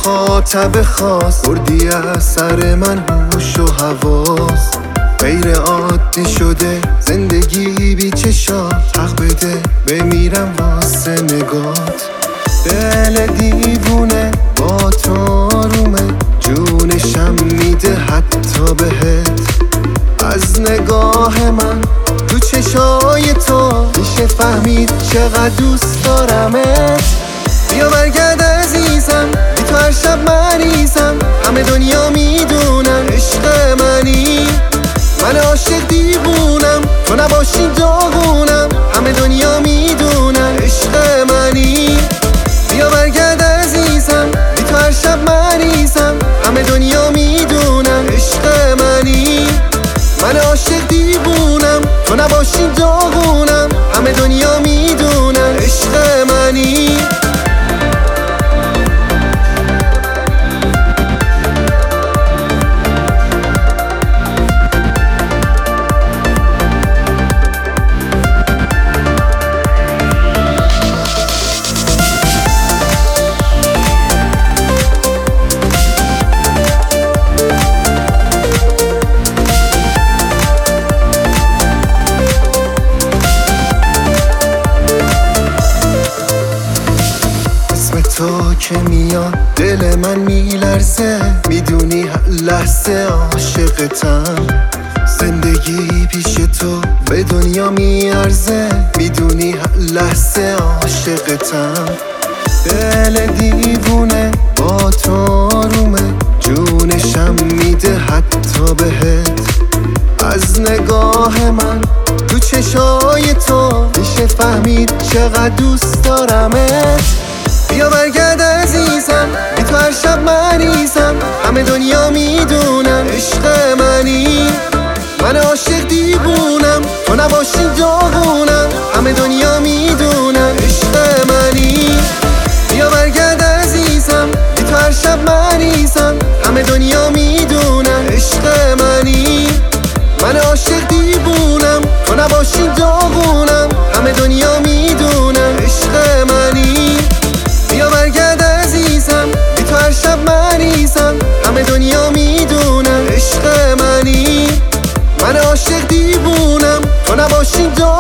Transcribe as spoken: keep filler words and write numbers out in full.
مخاطب خاص بردی از سر من هوش و حواس. غیر عادی شده زندگی بی چشات، حق بده بمیرم واسه نگات. دل دیوونه با تو رومه، جونشم میده حتی بهت. از نگاه من تو چشای تو میشه فهمید چقدر دوست دارمت. بیا برگرد عزیزم، بی تو هر شب مریضم. همه دنیا میدونن عشق منی، من عاشق دیوونم، تو نباشی داغونم. همه دنیا میدونن عشق منی. بیا برگرد عزیزم، بی تو هر شب مریضم. همه دنیا میدونن عشق منی، من عاشق دیوونم، تو نباشی داغونم. همه دنیا میدونن عشق منی. تو که میاد دل من میلرزه، میدونی هر لحظه عاشقتم. زندگی پیش تو به دنیا میارزه، میدونی هر لحظه عاشقتم. دل دیوونه با تو رومه، جونشم میده حتی بهت. از نگاه من تو چشای تو میشه فهمید چقدر دوست دارمت. بیا برگرد عزیزم، بی تو هر شب مریضم. همه دنیا میدونن عشق منی، من عاشق دیوونم، تو نباشی داغونم. همه دنیا میدونن عشق منی. بیا برگرد عزیزم، بی تو هر شب مریضم. همه دنیا میدونن عشق منی، من عاشق دیوونم، تو نباشی داغونم. همه دنیا میدونن عشق منی. بیا برگرد عزیزم، بی تو هر شب مریضم. همه دنیا میدونن عشق منی، من عاشق دیوونم، تو نباشی داغونم.